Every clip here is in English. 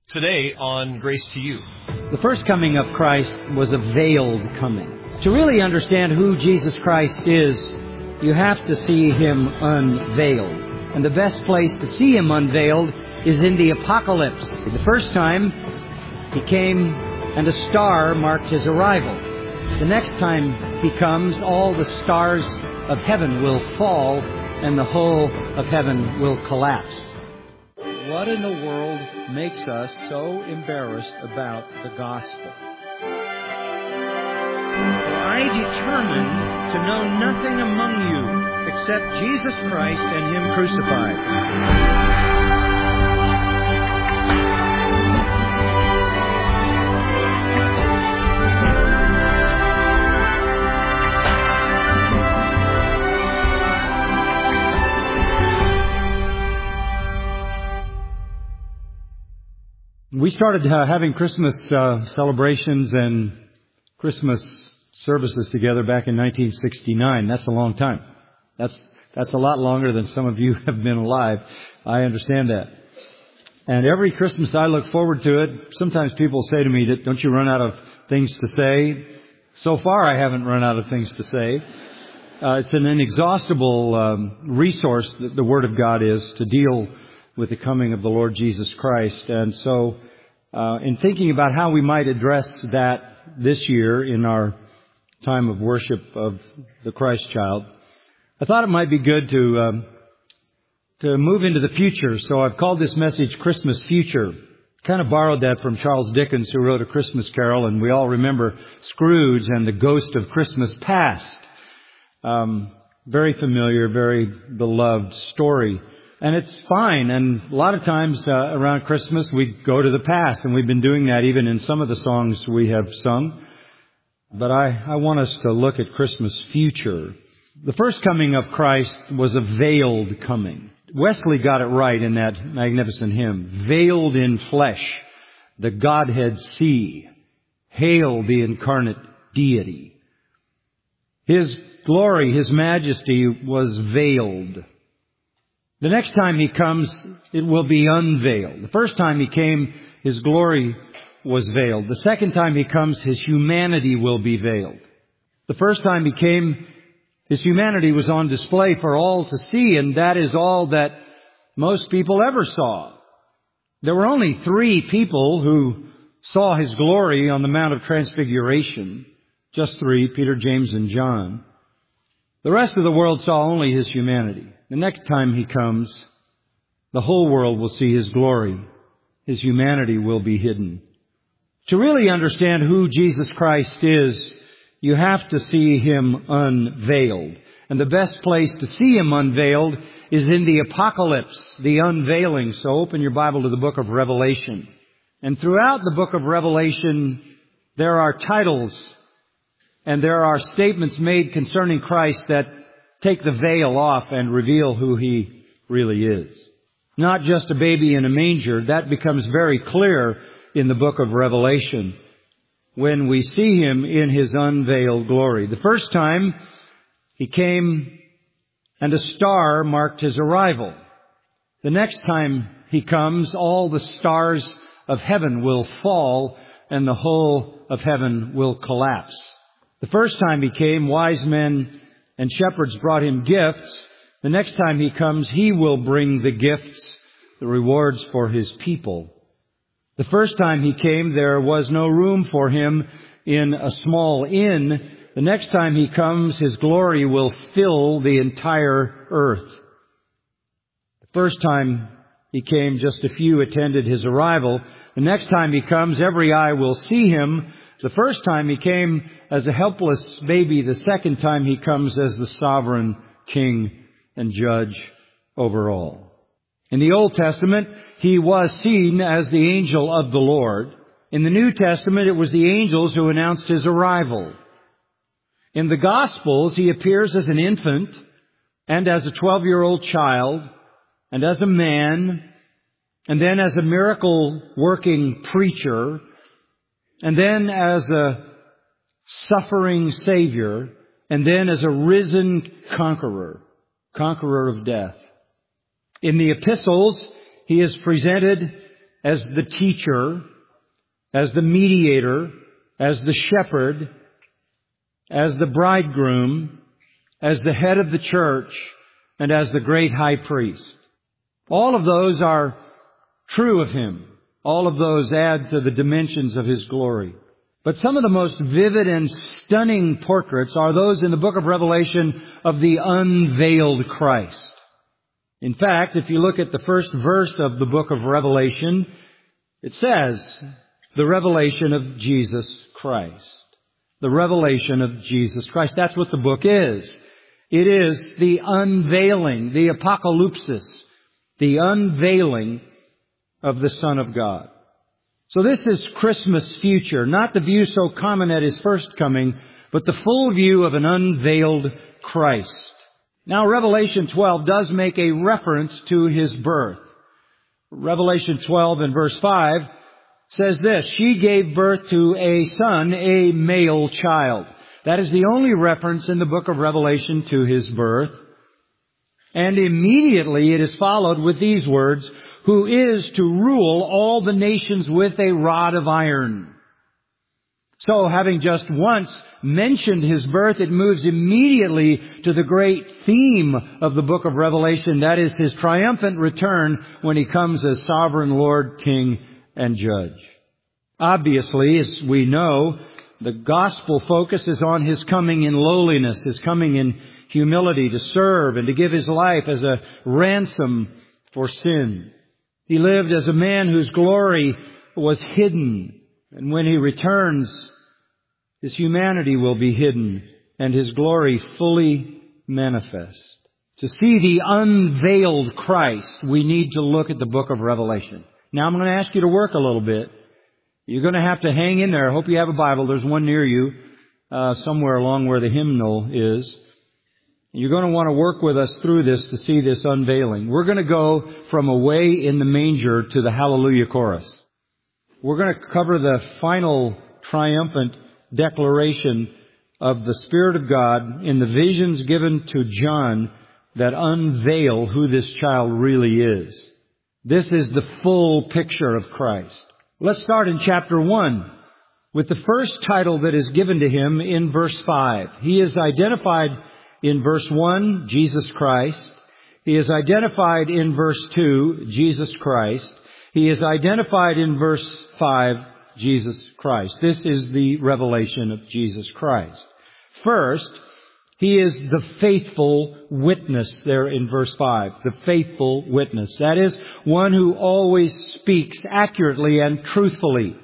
Today on Grace to You. The first coming of Christ was a veiled coming. To really understand who Jesus Christ is, you have to see Him unveiled. And the best place to see Him unveiled is in the Apocalypse. The first time He came and a star marked His arrival. The next time He comes, all the stars of heaven will fall and the whole of heaven will collapse. What in the world makes us so embarrassed about the gospel? I determined to know nothing among you except Jesus Christ and Him crucified. We started having Christmas celebrations and Christmas services together back in 1969. That's a long time. That's a lot longer than some of you have been alive. I understand that. And every Christmas I look forward to it. Sometimes people say to me, don't you run out of things to say? So far I haven't run out of things to say. It's an inexhaustible resource that the Word of God is to deal with the coming of the Lord Jesus Christ. And so, in thinking about how we might address that this year in our time of worship of the Christ child, I thought it might be good to move into the future. So I've called this message Christmas Future. Kind of borrowed that from Charles Dickens, who wrote A Christmas Carol, and we all remember Scrooge and the Ghost of Christmas Past. Very familiar, very beloved story. And it's fine. And a lot of times around Christmas we go to the past, and we've been doing that even in some of the songs we have sung. But I want us to look at Christmas future. The first coming of Christ was a veiled coming. Wesley got it right in that magnificent hymn. Veiled in flesh, the Godhead see. Hail the incarnate deity. His glory, His majesty was veiled. The next time He comes, it will be unveiled. The first time He came, His glory was veiled. The second time He comes, His humanity will be veiled. The first time He came, His humanity was on display for all to see, and that is all that most people ever saw. There were only 3 people who saw His glory on the Mount of Transfiguration. Just 3, Peter, James, and John. The rest of the world saw only His humanity. The next time He comes, the whole world will see His glory. His humanity will be hidden. To really understand who Jesus Christ is, you have to see Him unveiled. And the best place to see Him unveiled is in the Apocalypse, the unveiling. So open your Bible to the book of Revelation. And throughout the book of Revelation, there are titles and there are statements made concerning Christ that take the veil off and reveal who He really is. Not just a baby in a manger. That becomes very clear in the book of Revelation when we see Him in His unveiled glory. The first time He came and a star marked His arrival. The next time He comes, all the stars of heaven will fall and the whole of heaven will collapse. The first time He came, wise men and shepherds brought Him gifts. The next time He comes, He will bring the gifts, the rewards for His people. The first time He came, there was no room for Him in a small inn. The next time He comes, His glory will fill the entire earth. The first time He came, just a few attended His arrival. The next time He comes, every eye will see Him. The first time He came as a helpless baby. The second time He comes as the sovereign King and Judge over all. In the Old Testament, He was seen as the angel of the Lord. In the New Testament, it was the angels who announced His arrival. In the Gospels, He appears as an infant and as a 12-year-old child and as a man and then as a miracle-working preacher and then as a suffering Savior, and then as a risen conqueror of death. In the epistles, He is presented as the teacher, as the mediator, as the shepherd, as the bridegroom, as the head of the church, and as the great high priest. All of those are true of Him. All of those add to the dimensions of His glory. But some of the most vivid and stunning portraits are those in the book of Revelation of the unveiled Christ. In fact, if you look at the first verse of the book of Revelation, it says, the revelation of Jesus Christ. The revelation of Jesus Christ. That's what the book is. It is the unveiling, the apocalypsis, the unveiling of the Son of God. So this is Christmas future, not the view so common at His first coming, but the full view of an unveiled Christ. Now, Revelation 12 does make a reference to His birth. Revelation 12 and verse 5 says this, she gave birth to a son, a male child. That is the only reference in the book of Revelation to His birth. And immediately it is followed with these words, who is to rule all the nations with a rod of iron. So, having just once mentioned His birth, it moves immediately to the great theme of the book of Revelation. That is His triumphant return when He comes as sovereign Lord, King, and Judge. Obviously, as we know, the gospel focus is on His coming in lowliness, His coming in humility to serve and to give His life as a ransom for sin. He lived as a man whose glory was hidden. And when He returns, His humanity will be hidden and His glory fully manifest. To see the unveiled Christ, we need to look at the book of Revelation. Now I'm going to ask you to work a little bit. You're going to have to hang in there. I hope you have a Bible. There's one near you, somewhere along where the hymnal is. You're going to want to work with us through this to see this unveiling. We're going to go from away in the manger to the Hallelujah chorus. We're going to cover the final triumphant declaration of the Spirit of God in the visions given to John that unveil who this child really is. This is the full picture of Christ. Let's start in chapter 1 with the first title that is given to Him in verse 5. He is identified in verse 1, Jesus Christ. He is identified in verse 2, Jesus Christ. He is identified in verse 5, Jesus Christ. This is the revelation of Jesus Christ. First, He is the faithful witness there in verse 5. The faithful witness. That is, one who always speaks accurately and truthfully.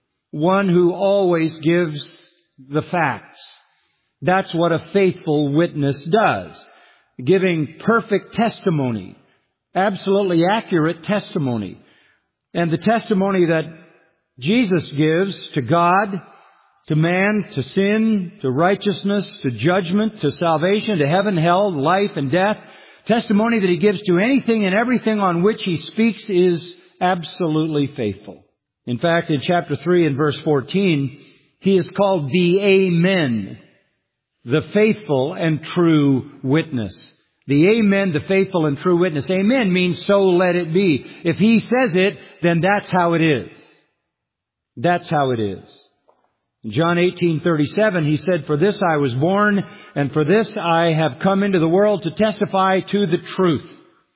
One who always gives the facts. That's what a faithful witness does. Giving perfect testimony. Absolutely accurate testimony. And the testimony that Jesus gives to God, to man, to sin, to righteousness, to judgment, to salvation, to heaven, hell, life, and death. Testimony that He gives to anything and everything on which He speaks is absolutely faithful. In fact, in chapter 3 and verse 14, He is called the Amen, the faithful and true witness. The Amen, the faithful and true witness. Amen means so let it be. If He says it, then that's how it is. That's how it is. In John 18:37, He said, for this I was born, and for this I have come into the world to testify to the truth.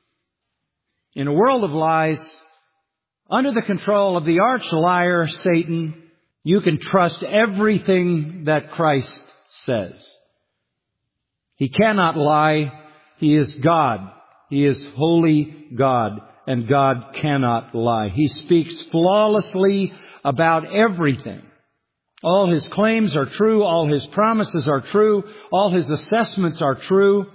In a world of lies, under the control of the arch liar, Satan, you can trust everything that Christ says. He cannot lie. He is God. He is holy God, and God cannot lie. He speaks flawlessly about everything. All His claims are true. All His promises are true. All His assessments are true.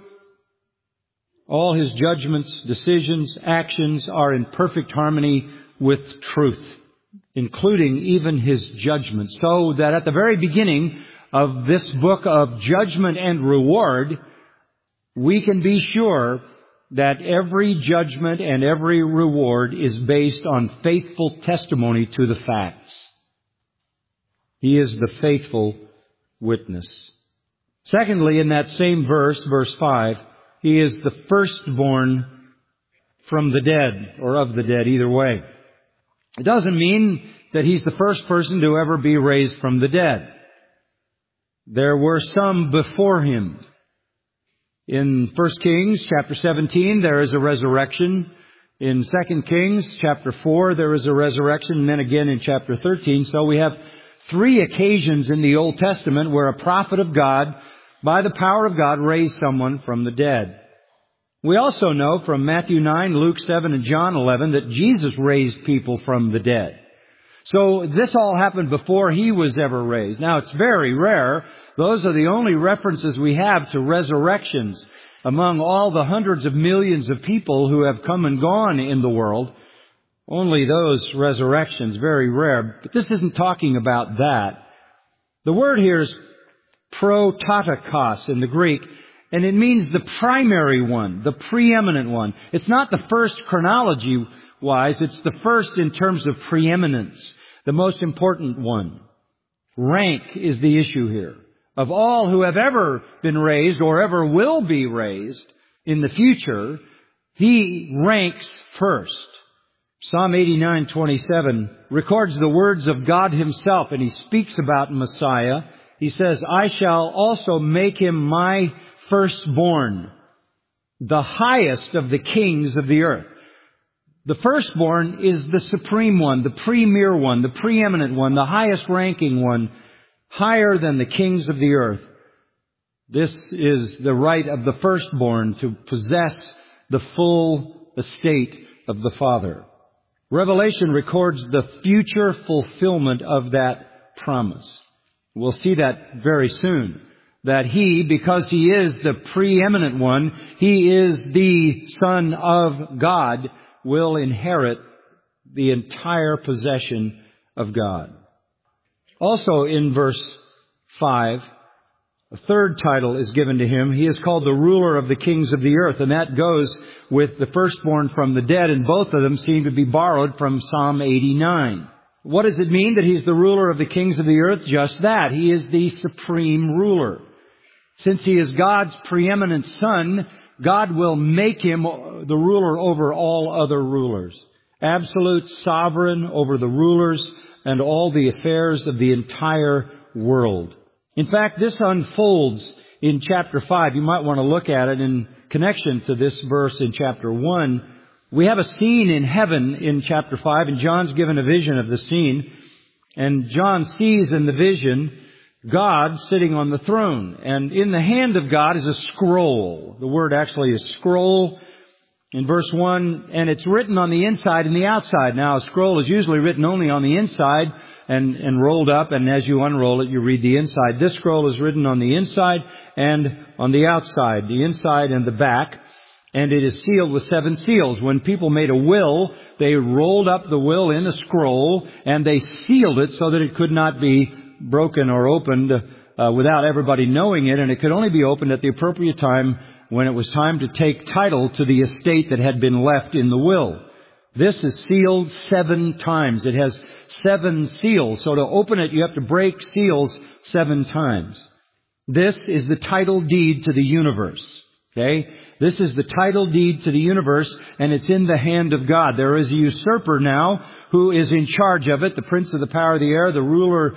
All His judgments, decisions, actions are in perfect harmony with truth, including even His judgments. So that at the very beginning of this book of judgment and reward, we can be sure that every judgment and every reward is based on faithful testimony to the facts. He is the faithful witness. Secondly, in that same verse, verse 5, He is the firstborn from the dead, or of the dead, either way. It doesn't mean that He's the first person to ever be raised from the dead. There were some before Him. In 1 Kings chapter 17, there is a resurrection. In 2 Kings chapter 4, there is a resurrection. And then again in chapter 13. So we have 3 occasions in the Old Testament where a prophet of God, by the power of God, raised someone from the dead. We also know from Matthew 9, Luke 7, and John 11 that Jesus raised people from the dead. So this all happened before He was ever raised. Now, it's very rare. Those are the only references we have to resurrections among all the hundreds of millions of people who have come and gone in the world. Only those resurrections, very rare. But this isn't talking about that. The word here is prototokos in the Greek, and it means the primary one, the preeminent one. It's not the first chronology-wise, it's the first in terms of preeminence, the most important one. Rank is the issue here. Of all who have ever been raised or ever will be raised in the future, He ranks first. Psalm 89:27 records the words of God Himself, and He speaks about Messiah. He says, I shall also make Him my firstborn, the highest of the kings of the earth. The firstborn is the supreme one, the premier one, the preeminent one, the highest ranking one, higher than the kings of the earth. This is the right of the firstborn to possess the full estate of the Father. Revelation records the future fulfillment of that promise. We'll see that very soon. That He, because He is the preeminent one, He is the Son of God, will inherit the entire possession of God. Also in verse 5, a third title is given to Him. He is called the ruler of the kings of the earth, and that goes with the firstborn from the dead, and both of them seem to be borrowed from Psalm 89. What does it mean that He's the ruler of the kings of the earth? Just that. He is the supreme ruler. Since He is God's preeminent Son, God will make Him the ruler over all other rulers. Absolute sovereign over the rulers and all the affairs of the entire world. In fact, this unfolds in chapter 5. You might want to look at it in connection to this verse in chapter 1. We have a scene in heaven in chapter 5, and John's given a vision of the scene. And John sees in the vision God sitting on the throne. And in the hand of God is a scroll. The word actually is scroll in verse 1. And it's written on the inside and the outside. Now, a scroll is usually written only on the inside and rolled up. And as you unroll it, you read the inside. This scroll is written on the inside and on the outside, the inside and the back. And it is sealed with 7 seals. When people made a will, they rolled up the will in a scroll and they sealed it so that it could not be broken or opened without everybody knowing it, and it could only be opened at the appropriate time when it was time to take title to the estate that had been left in the will. This is sealed 7 times. It has 7 seals, so to open it you have to break seals 7 times. This is the title deed to the universe. Okay? This is the title deed to the universe, and it's in the hand of God. There is a usurper now who is in charge of it, the prince of the power of the air, the ruler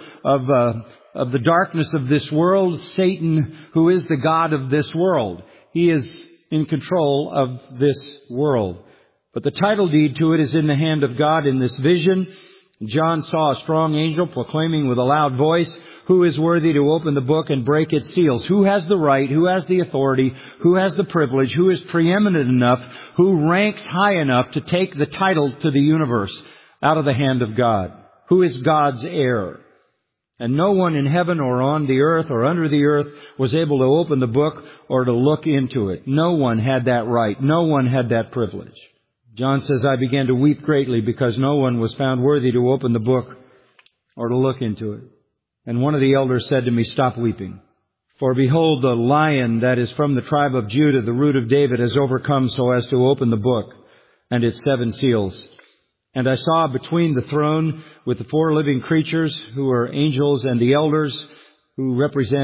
of the darkness of this world, Satan, who is the god of this world. He is in control of this world. But the title deed to it is in the hand of God in this vision. John saw a strong angel proclaiming with a loud voice, who is worthy to open the book and break its seals? Who has the right? Who has the authority? Who has the privilege? Who is preeminent enough? Who ranks high enough to take the title to the universe out of the hand of God? Who is God's heir? And no one in heaven or on the earth or under the earth was able to open the book or to look into it. No one had that right. No one had that privilege. John says, I began to weep greatly because no one was found worthy to open the book or to look into it. And one of the elders said to me, stop weeping. For behold, the Lion that is from the tribe of Judah, the root of David, has overcome so as to open the book and its 7 seals. And I saw between the throne with the 4 living creatures who are angels and the elders who represent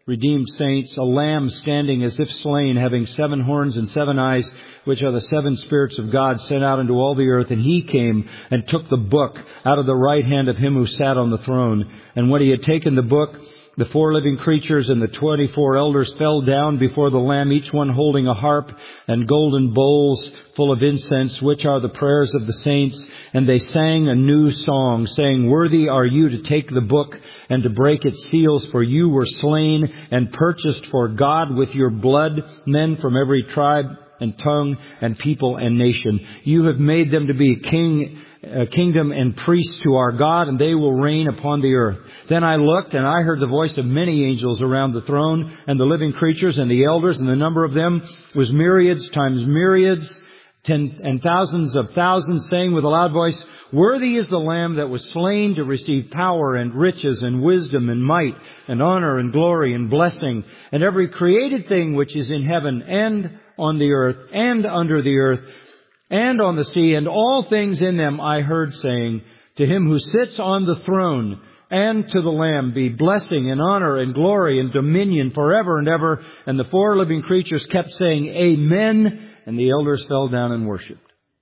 redeemed saints, a lamb standing as if slain, having 7 horns and 7 eyes, which are the 7 spirits of God sent out into all the earth. And he came and took the book out of the right hand of him who sat on the throne. And when he had taken the book, the 4 living creatures and the 24 elders fell down before the Lamb, each one holding a harp and golden bowls full of incense, which are the prayers of the saints. And they sang a new song, saying, "Worthy are you to take the book and to break its seals, for you were slain and purchased for God with your blood men from every tribe and tongue and people and nation. You have made them to be kingdom and priests to our God, and they will reign upon the earth." Then I looked, and I heard the voice of many angels around the throne, and the living creatures and the elders, and the number of them was myriads times myriads, and thousands of thousands, saying with a loud voice, "Worthy is the Lamb that was slain to receive power and riches and wisdom and might and honor and glory and blessing. And every created thing which is in heaven and on the earth and under the earth and on the sea, and all things in them, I heard saying, to him who sits on the throne and to the Lamb be blessing and honor and glory and dominion forever and ever." And the 4 living creatures kept saying, "Amen." And the elders fell down and worshipped.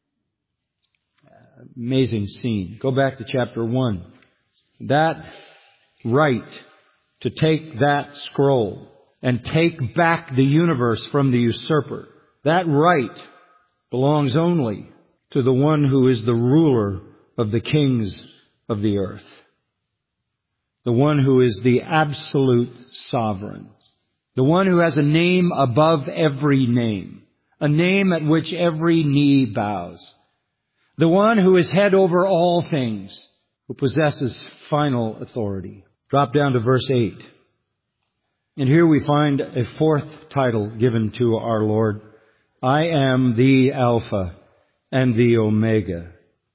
Amazing scene. Go back to chapter 1. That right to take that scroll and take back the universe from the usurper, that right belongs only to the one who is the ruler of the kings of the earth. The one who is the absolute sovereign. The one who has a name above every name. A name at which every knee bows. The one who is head over all things. Who possesses final authority. Drop down to verse 8. And here we find a 4th title given to our Lord. I am the Alpha and the Omega.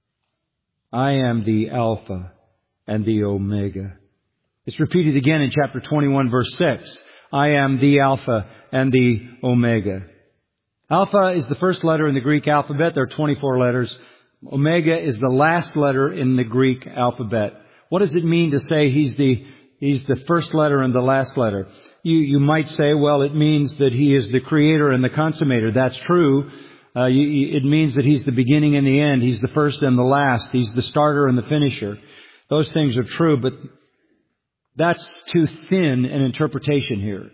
I am the Alpha and the Omega. It's repeated again in chapter 21, verse 6. I am the Alpha and the Omega. Alpha is the first letter in the Greek alphabet. There are 24 letters. Omega is the last letter in the Greek alphabet. What does it mean to say he's the first letter and the last letter? You might say, well, it means that he is the creator and the consummator. That's true. It means that he's the beginning and the end. He's the first and the last. He's the starter and the finisher. Those things are true, but that's too thin an interpretation here.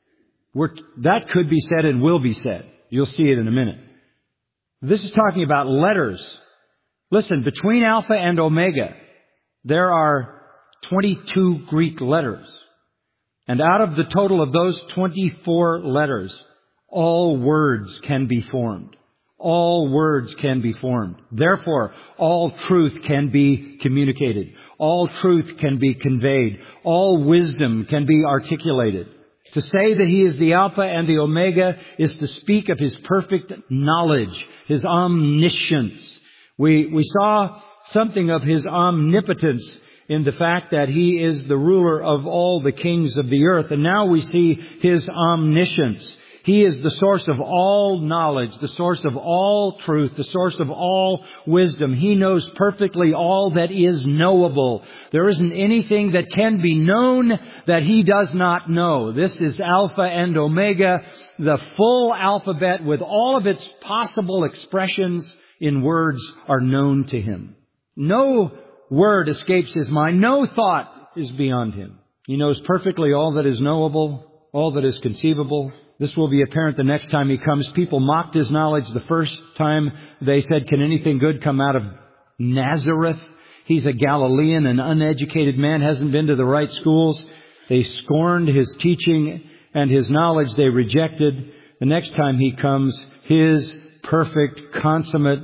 That could be said and will be said. You'll see it in a minute. This is talking about letters. Listen, between Alpha and Omega, there are 22 Greek letters. And out of the total of those 24 letters, all words can be formed. All words can be formed. Therefore, all truth can be communicated. All truth can be conveyed. All wisdom can be articulated. To say that He is the Alpha and the Omega is to speak of His perfect knowledge, His omniscience. We saw something of His omnipotence in the fact that He is the ruler of all the kings of the earth. And now we see His omniscience. He is the source of all knowledge, the source of all truth, the source of all wisdom. He knows perfectly all that is knowable. There isn't anything that can be known that He does not know. This is Alpha and Omega, the full alphabet with all of its possible expressions in words are known to Him. No word escapes His mind. No thought is beyond Him. He knows perfectly all that is knowable, all that is conceivable. This will be apparent the next time He comes. People mocked His knowledge the first time. They said, can anything good come out of Nazareth? He's a Galilean, an uneducated man, hasn't been to the right schools. They scorned His teaching and His knowledge they rejected. The next time He comes, His perfect, consummate,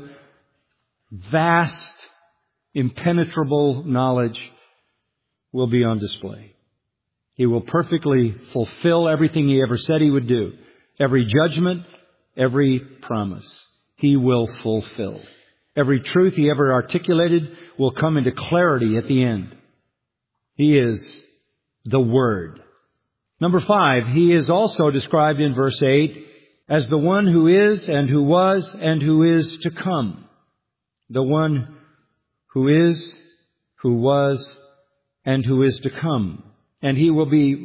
vast, impenetrable knowledge will be on display. He will perfectly fulfill everything He ever said He would do. Every judgment, every promise, He will fulfill. Every truth He ever articulated will come into clarity at the end. He is the Word. Number 5, He is also described in verse 8 as the one who is and who was and who is to come. The one who is, who was, and who is to come. And He will be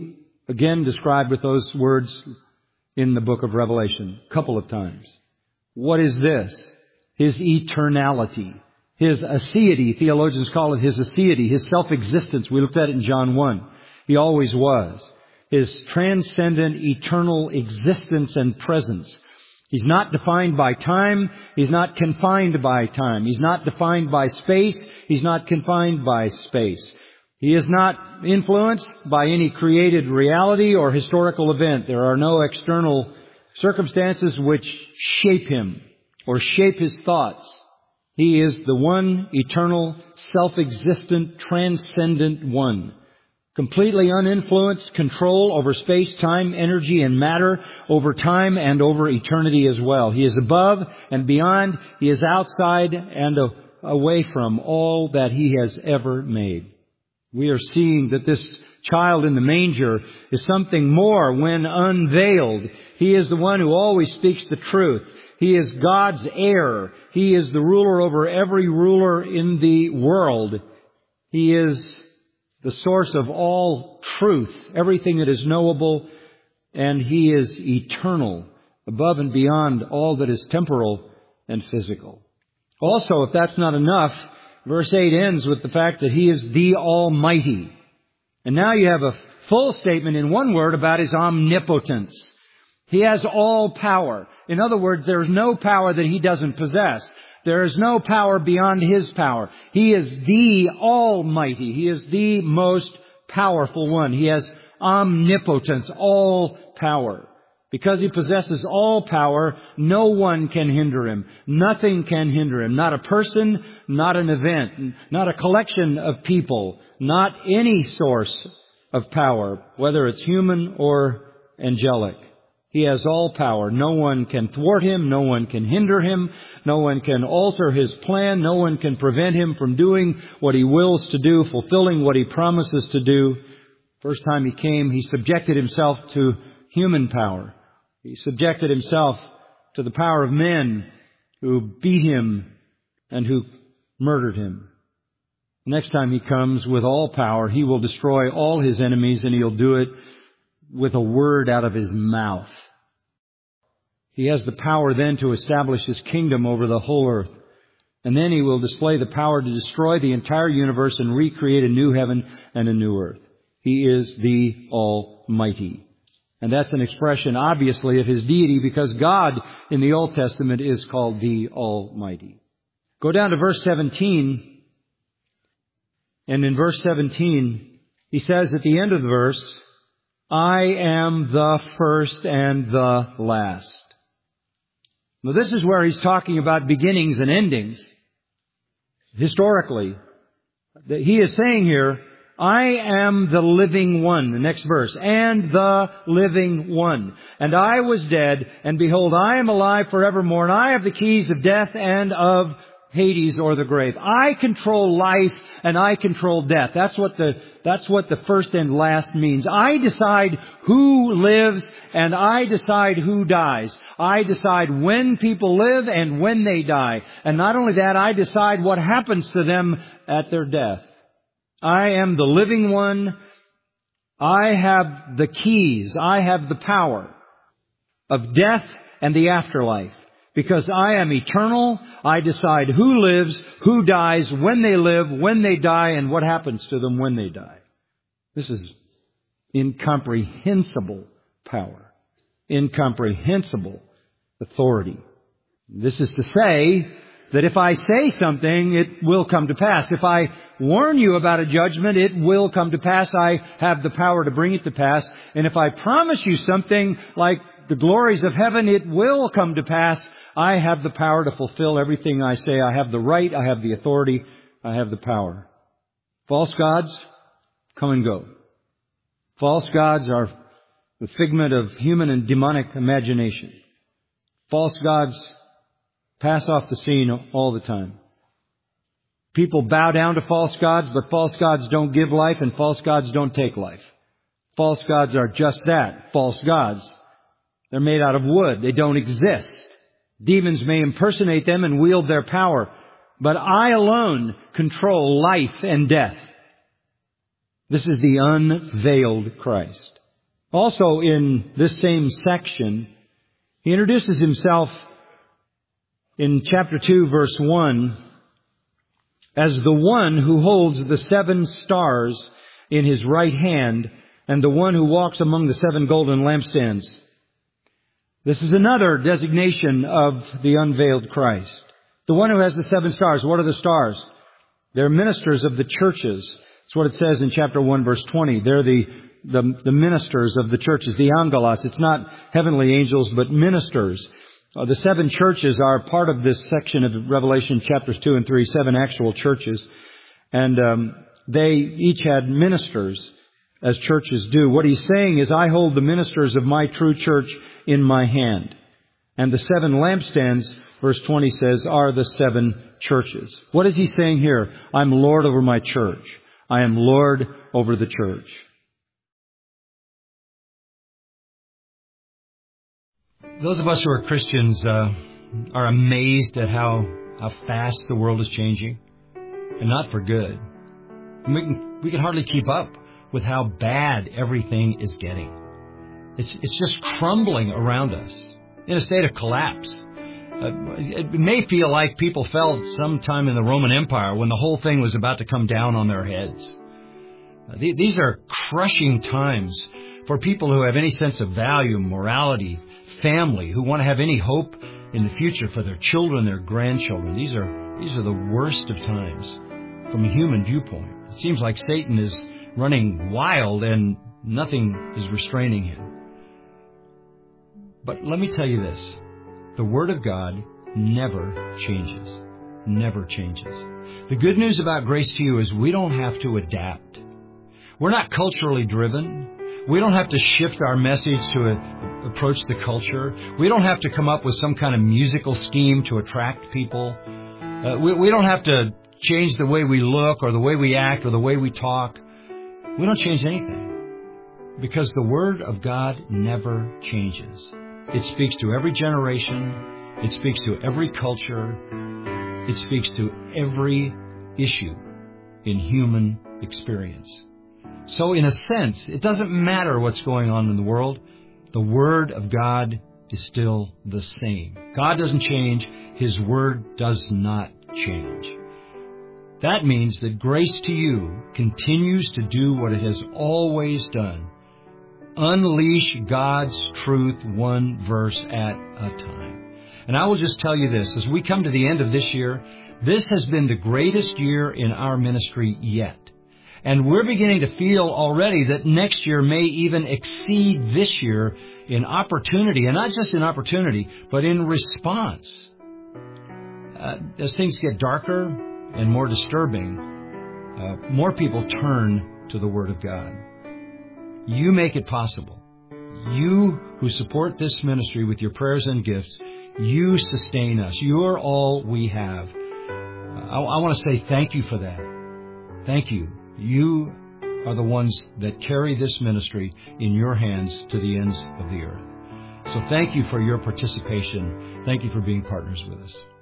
Again described with those words in the book of Revelation a couple of times. What is this? His eternality. His aseity. Theologians call it His aseity. His self-existence. We looked at it in John 1. He always was. His transcendent, eternal existence and presence. He's not defined by time. He's not confined by time. He's not defined by space. He's not confined by space. He is not influenced by any created reality or historical event. There are no external circumstances which shape Him or shape His thoughts. He is the one eternal, self-existent, transcendent one. Completely uninfluenced control over space, time, energy, and matter, over time and over eternity as well. He is above and beyond. He is outside and away from all that He has ever made. We are seeing that this child in the manger is something more when unveiled. He is the one who always speaks the truth. He is God's heir. He is the ruler over every ruler in the world. He is the source of all truth, everything that is knowable, and He is eternal, above and beyond all that is temporal and physical. Also, if that's not enough, verse 8 ends with the fact that He is the Almighty. And now you have a full statement in one word about His omnipotence. He has all power. In other words, there is no power that He doesn't possess. There is no power beyond His power. He is the Almighty. He is the most powerful one. He has omnipotence, all power. Because He possesses all power, no one can hinder Him. Nothing can hinder Him. Not a person, not an event, not a collection of people, not any source of power, whether it's human or angelic. He has all power. No one can thwart Him. No one can hinder Him. No one can alter His plan. No one can prevent Him from doing what He wills to do, fulfilling what He promises to do. First time He came, He subjected Himself to human power. He subjected Himself to the power of men who beat Him and who murdered Him. Next time He comes with all power, He will destroy all His enemies, and He'll do it with a word out of His mouth. He has the power then to establish His kingdom over the whole earth. And then He will display the power to destroy the entire universe and recreate a new heaven and a new earth. He is the Almighty. And that's an expression, obviously, of His deity, because God in the Old Testament is called the Almighty. Go down to verse 17. And in verse 17, He says at the end of the verse, I am the first and the last. Now this is where He's talking about beginnings and endings. Historically, He is saying here, I am the living one. The next verse. And the living one. And I was dead, and behold, I am alive forevermore, and I have the keys of death and of Hades, or the grave. I control life and I control death. That's what the first and last means. I decide who lives and I decide who dies. I decide when people live and when they die. And not only that, I decide what happens to them at their death. I am the living one. I have the keys. I have the power of death and the afterlife. Because I am eternal, I decide who lives, who dies, when they live, when they die, and what happens to them when they die. This is incomprehensible power. Incomprehensible authority. This is to say that if I say something, it will come to pass. If I warn you about a judgment, it will come to pass. I have the power to bring it to pass. And if I promise you something like the glories of heaven, it will come to pass. I have the power to fulfill everything I say. I have the right. I have the authority. I have the power. False gods come and go. False gods are the figment of human and demonic imagination. False gods pass off the scene all the time. People bow down to false gods, but false gods don't give life and false gods don't take life. False gods are just that, false gods. They're made out of wood. They don't exist. Demons may impersonate them and wield their power, but I alone control life and death. This is the unveiled Christ. Also in this same section, he introduces himself in chapter 2, verse 1, as the one who holds the 7 stars in his right hand and the one who walks among the 7 golden lampstands. This is another designation of the unveiled Christ. The one who has the 7 stars. What are the stars? They're ministers of the churches. That's what it says in chapter 1, verse 20. They're the ministers of the churches, the angelos. It's not heavenly angels, but ministers. The 7 churches are part of this section of Revelation chapters 2 and 3, 7 actual churches. And they each had ministers, as churches do. What he's saying is, I hold the ministers of my true church in my hand. And the 7 lampstands, verse 20 says, are the 7 churches. What is he saying here? I'm Lord over my church. I am Lord over the church. Those of us who are Christians are amazed at how fast the world is changing, and not for good. We can hardly keep up with how bad everything is getting. It's just crumbling around us in a state of collapse. It may feel like people felt sometime in the Roman Empire when the whole thing was about to come down on their heads. These are crushing times for people who have any sense of value, morality, family, who want to have any hope in the future for their children, their grandchildren. These are the worst of times from a human viewpoint. It seems like Satan is running wild and nothing is restraining him. But let me tell you this. The Word of God never changes. Never changes. The good news about Grace to You is we don't have to adapt. We're not culturally driven. We don't have to shift our message to approach the culture. We don't have to come up with some kind of musical scheme to attract people. We don't have to change the way we look or the way we act or the way we talk. We don't change anything because the Word of God never changes. It speaks to every generation. It speaks to every culture. It speaks to every issue in human experience. So in a sense, it doesn't matter what's going on in the world. The Word of God is still the same. God doesn't change. His Word does not change. That means that Grace to You continues to do what it has always done. Unleash God's truth one verse at a time. And I will just tell you this, as we come to the end of this year, this has been the greatest year in our ministry yet. And we're beginning to feel already that next year may even exceed this year in opportunity, and not just in opportunity, but in response. As things get darker and more disturbing, more people turn to the Word of God. You make it possible. You who support this ministry with your prayers and gifts, you sustain us. You're all we have. I want to say thank you for that. Thank you. You are the ones that carry this ministry in your hands to the ends of the earth. So thank you for your participation. Thank you for being partners with us.